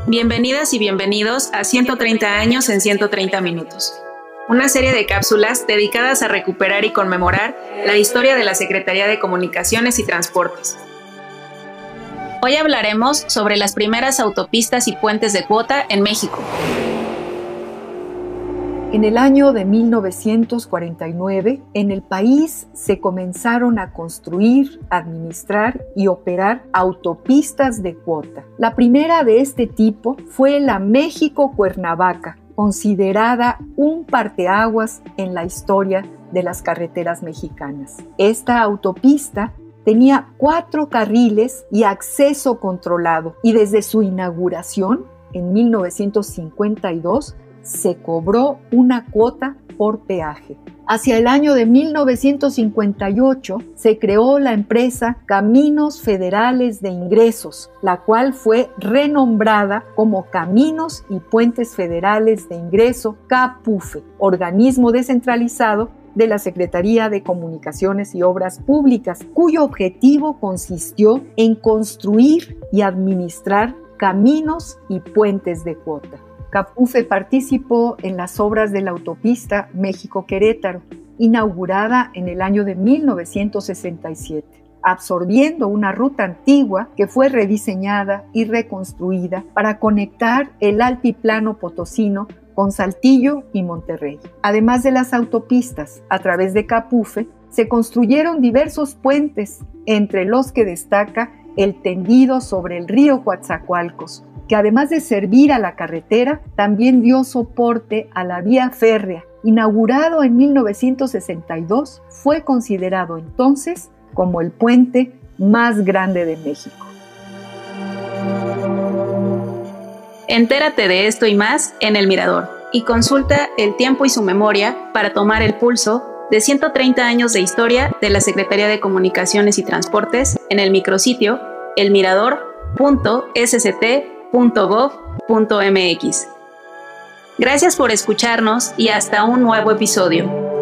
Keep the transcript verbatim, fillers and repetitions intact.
Bienvenidas y bienvenidos a ciento treinta años en ciento treinta minutos, una serie de cápsulas dedicadas a recuperar y conmemorar la historia de la Secretaría de Comunicaciones y Transportes. Hoy hablaremos sobre las primeras autopistas y puentes de cuota en México. En el año de mil novecientos cuarenta y nueve, en el país se comenzaron a construir, administrar y operar autopistas de cuota. La primera de este tipo fue la México-Cuernavaca, considerada un parteaguas en la historia de las carreteras mexicanas. Esta autopista tenía cuatro carriles y acceso controlado, y desde su inauguración en mil novecientos cincuenta y dos se cobró una cuota por peaje. Hacia el año de mil novecientos cincuenta y ocho se creó la empresa Caminos Federales de Ingresos, la cual fue renombrada como Caminos y Puentes Federales de Ingreso, CAPUFE, organismo descentralizado de la Secretaría de Comunicaciones y Obras Públicas, cuyo objetivo consistió en construir y administrar caminos y puentes de cuota. CAPUFE participó en las obras de la autopista México-Querétaro, inaugurada en el año de mil novecientos sesenta y siete, absorbiendo una ruta antigua que fue rediseñada y reconstruida para conectar el altiplano potosino con Saltillo y Monterrey. Además de las autopistas, a través de CAPUFE se construyeron diversos puentes, entre los que destaca el tendido sobre el río Coatzacoalcos, que además de servir a la carretera, también dio soporte a la vía férrea. Inaugurado en mil novecientos sesenta y dos, fue considerado entonces como el puente más grande de México. Entérate de esto y más en El Mirador y consulta El Tiempo y su Memoria para tomar el pulso de ciento treinta años de historia de la Secretaría de Comunicaciones y Transportes en el micrositio el mirador punto s c t punto gov punto m x. Gracias por escucharnos y hasta un nuevo episodio.